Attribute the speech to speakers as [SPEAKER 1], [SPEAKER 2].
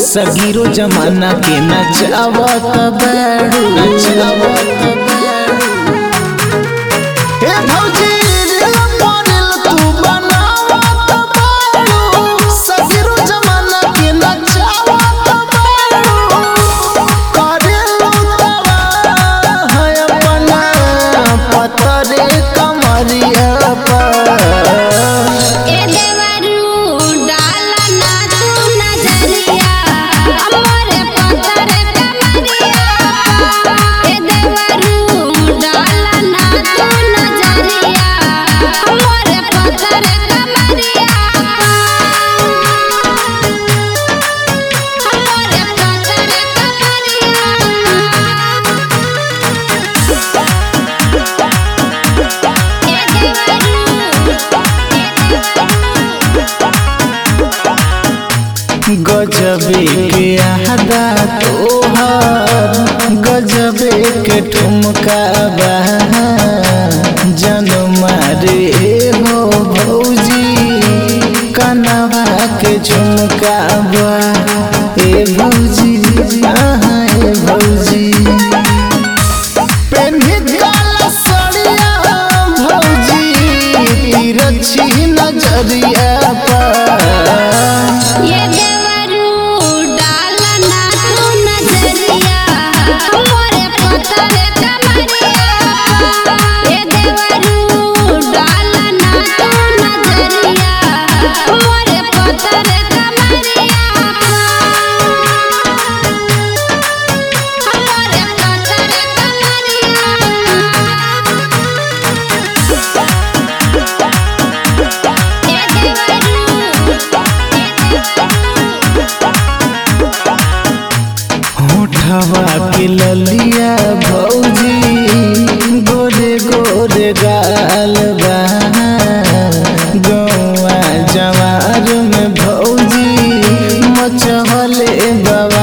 [SPEAKER 1] सगीरो जमाना के नचावत बैडू गजबे के आदा तोहर गजबे के ठुमका बा जनमा रे हो भौजी कनवा के झुमका बा ए भौजी ए भौजी पेन्ही काला साड़िया भौजी तिरछी नजरिया हवा के ललिया भौजी गोरे गोरे गाल बा गौआ जवार में भौजी मचहले बा